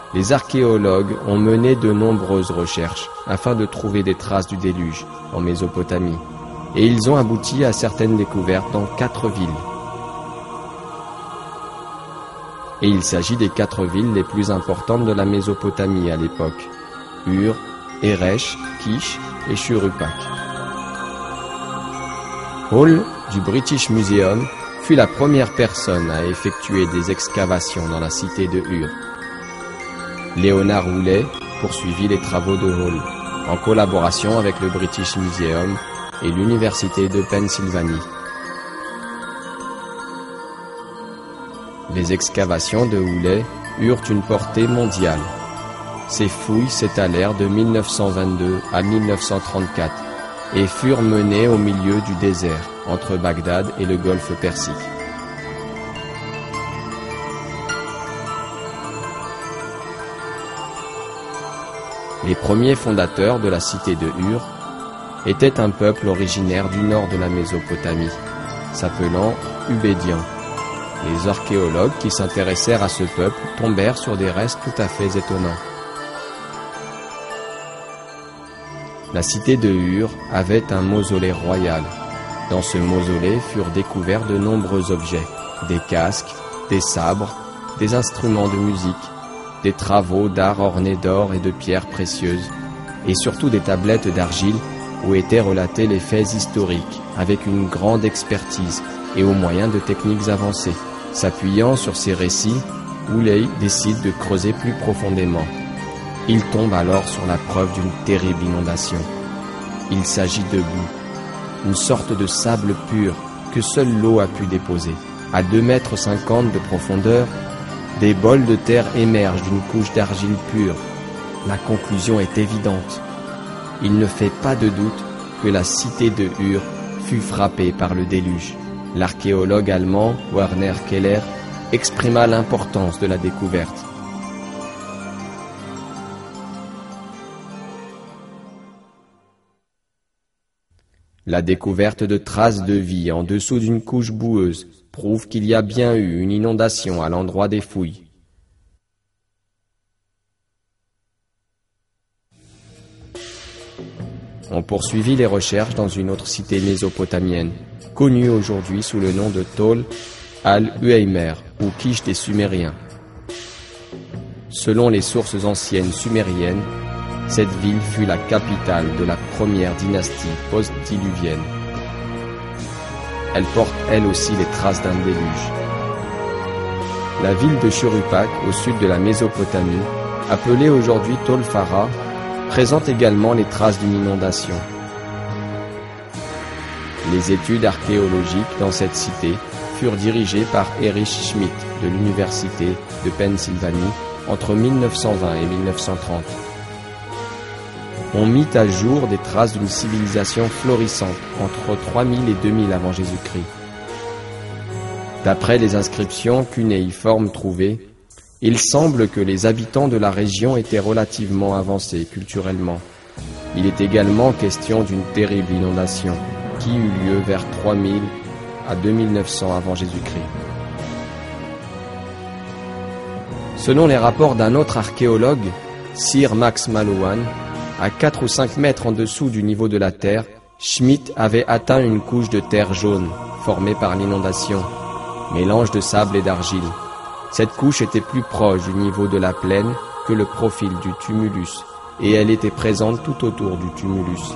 Les archéologues ont mené de nombreuses recherches afin de trouver des traces du déluge en Mésopotamie, et ils ont abouti à certaines découvertes dans 4 villes. Et il s'agit des 4 villes les plus importantes de la Mésopotamie à l'époque: Ur, Eresh, Kish et Shuruppak. Hall du British Museum fut la première personne à effectuer des excavations dans la cité de Ur. Léonard Woolley poursuivit les travaux de Hall, en collaboration avec le British Museum et l'Université de Pennsylvanie. Les excavations de Woolley eurent une portée mondiale. Ces fouilles s'étalèrent de 1922 à 1934 et furent menées au milieu du désert, entre Bagdad et le golfe Persique. Les premiers fondateurs de la cité de Ur étaient un peuple originaire du nord de la Mésopotamie, s'appelant Ubédiens. Les archéologues qui s'intéressèrent à ce peuple tombèrent sur des restes tout à fait étonnants. La cité de Ur avait un mausolée royal. Dans ce mausolée furent découverts de nombreux objets, des casques, des sabres, des instruments de musique, des travaux d'art ornés d'or et de pierres précieuses, et surtout des tablettes d'argile où étaient relatés les faits historiques avec une grande expertise et au moyen de techniques avancées. S'appuyant sur ces récits, Woolley décide de creuser plus profondément. Il tombe alors sur la preuve d'une terrible inondation. Il s'agit de boue, une sorte de sable pur que seule l'eau a pu déposer. À 2,50 mètres de profondeur, des bols de terre émergent d'une couche d'argile pure. La conclusion est évidente. Il ne fait pas de doute que la cité de Ur fut frappée par le déluge. L'archéologue allemand Werner Keller exprima l'importance de la découverte. La découverte de traces de vie en dessous d'une couche boueuse prouve qu'il y a bien eu une inondation à l'endroit des fouilles. On poursuivit les recherches dans une autre cité mésopotamienne, connue aujourd'hui sous le nom de Tol al-Uaymer ou Kish des Sumériens. Selon les sources anciennes sumériennes, cette ville fut la capitale de la première dynastie post-diluvienne. Elle porte elle aussi les traces d'un déluge. La ville de Shuruppak, au sud de la Mésopotamie, appelée aujourd'hui Tol Farah, présente également les traces d'une inondation. Les études archéologiques dans cette cité furent dirigées par Erich Schmidt de l'Université de Pennsylvanie entre 1920 et 1930. On mit à jour des traces d'une civilisation florissante entre 3000 et 2000 avant Jésus-Christ. D'après les inscriptions cunéiformes trouvées, il semble que les habitants de la région étaient relativement avancés culturellement. Il est également question d'une terrible inondation qui eut lieu vers 3000 à 2900 avant Jésus-Christ. Selon les rapports d'un autre archéologue, Sir Max Mallowan, à 4 ou 5 mètres en dessous du niveau de la terre, Schmidt avait atteint une couche de terre jaune formée par l'inondation, mélange de sable et d'argile. Cette couche était plus proche du niveau de la plaine que le profil du tumulus, et elle était présente tout autour du tumulus.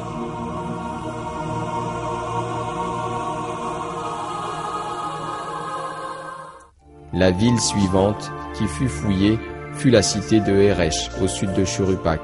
La ville suivante qui fut fouillée fut la cité de Eresh, au sud de Shuruppak.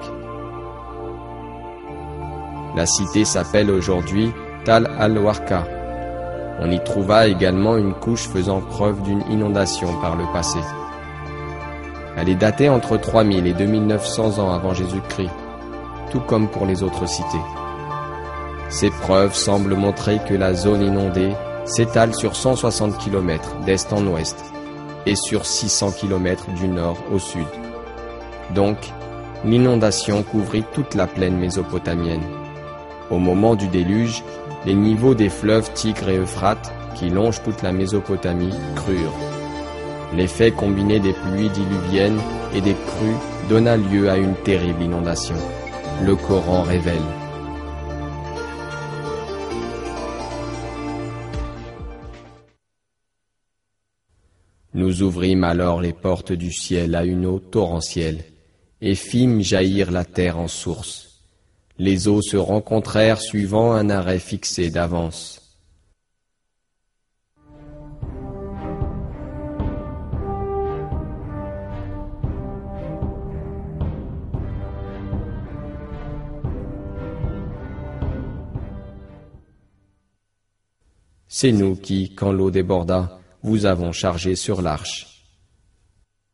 La cité s'appelle aujourd'hui Tal al-Warqa. On y trouva également une couche faisant preuve d'une inondation par le passé. Elle est datée entre 3000 et 2900 ans avant Jésus-Christ, tout comme pour les autres cités. Ces preuves semblent montrer que la zone inondée s'étale sur 160 km d'est en ouest et sur 600 km du nord au sud. Donc, l'inondation couvrit toute la plaine mésopotamienne. Au moment du déluge, les niveaux des fleuves Tigre et Euphrate, qui longent toute la Mésopotamie, crurent. L'effet combiné des pluies diluviennes et des crues donna lieu à une terrible inondation. Le Coran révèle: Nous ouvrîmes alors les portes du ciel à une eau torrentielle, et fîmes jaillir la terre en source. Les eaux se rencontrèrent suivant un arrêt fixé d'avance. C'est nous qui, quand l'eau déborda, vous avons chargé sur l'arche.